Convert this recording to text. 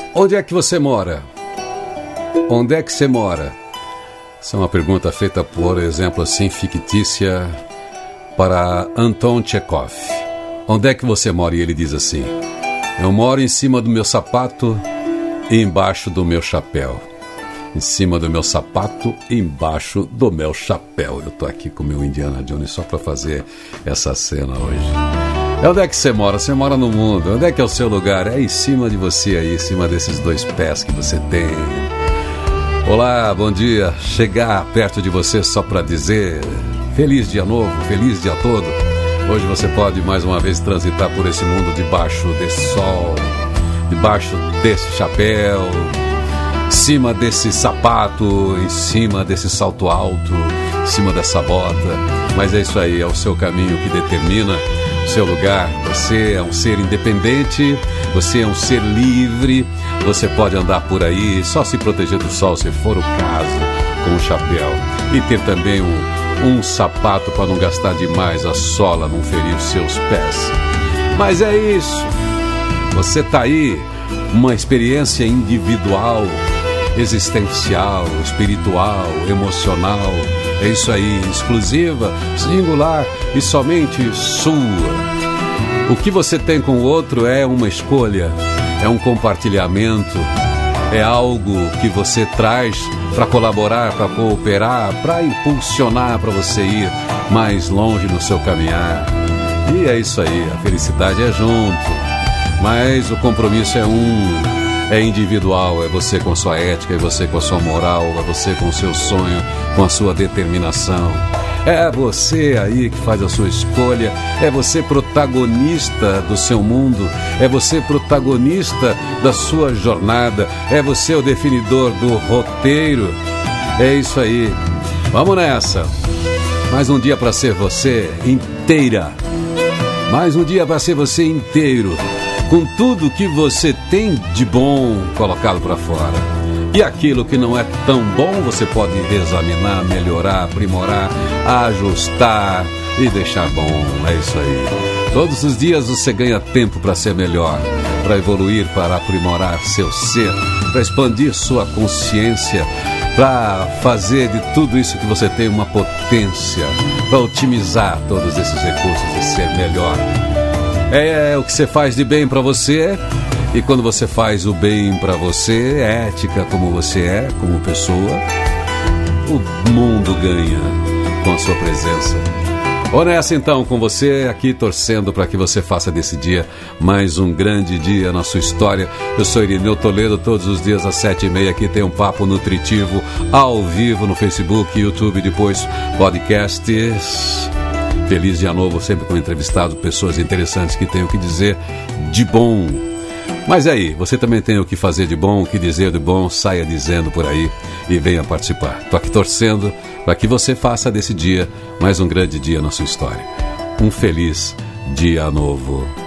Onde é que você mora? Onde é que você mora? Essa é uma pergunta feita, por exemplo, assim, fictícia para Anton Chekhov. Onde é que você mora? E ele diz assim: eu moro em cima do meu sapato e embaixo do meu chapéu. Em cima do meu sapato e embaixo do meu chapéu. Eu tô aqui com o meu Indiana Jones só para fazer essa cena hoje. Onde é que você mora? Você mora no mundo. Onde é que é o seu lugar? É em cima de você aí, em cima desses dois pés que você tem. Olá, bom dia. Chegar perto de você só para dizer feliz dia novo, feliz dia todo. Hoje você pode mais uma vez transitar por esse mundo debaixo desse sol, debaixo desse chapéu, em cima desse sapato, em cima desse salto alto, em cima dessa bota. Mas é isso aí, é o seu caminho que determina o seu lugar. Você é um ser independente, você é um ser livre, você pode andar por aí, só se proteger do sol se for o caso, com um chapéu. E ter também um sapato para não gastar demais a sola, não ferir os seus pés. Mas é isso, você tá aí, uma experiência individual, existencial, espiritual, emocional. É isso aí, exclusiva, singular e somente sua. O que você tem com o outro é uma escolha, é um compartilhamento, é algo que você traz para colaborar, para cooperar, para impulsionar, para você ir mais longe no seu caminhar. E é isso aí, a felicidade é junto, mas o compromisso é individual, é você com sua ética, é você com a sua moral, é você com o seu sonho, com a sua determinação. É você aí que faz a sua escolha, é você protagonista do seu mundo, é você protagonista da sua jornada, é você o definidor do roteiro. É isso aí, vamos nessa. Mais um dia para ser você inteira, mais um dia para ser você inteiro, com tudo que você tem de bom colocado para fora. E aquilo que não é tão bom, você pode reexaminar, melhorar, aprimorar, ajustar e deixar bom. É isso aí. Todos os dias você ganha tempo para ser melhor, para evoluir, para aprimorar seu ser, para expandir sua consciência, para fazer de tudo isso que você tem uma potência, para otimizar todos esses recursos e ser melhor. É o que você faz de bem para você. E quando você faz o bem para você, ética como você é, como pessoa, o mundo ganha com a sua presença. Honesto então com você, aqui torcendo para que você faça desse dia mais um grande dia na sua história. Eu sou Irineu Toledo, todos os dias às 7h30 aqui tem um papo nutritivo ao vivo no Facebook, YouTube, depois podcasts. Feliz dia novo, sempre com entrevistado, pessoas interessantes que têm o que dizer de bom. Mas aí, você também tem o que fazer de bom, o que dizer de bom, saia dizendo por aí e venha participar. Estou aqui torcendo para que você faça desse dia mais um grande dia na sua história. Um feliz dia novo.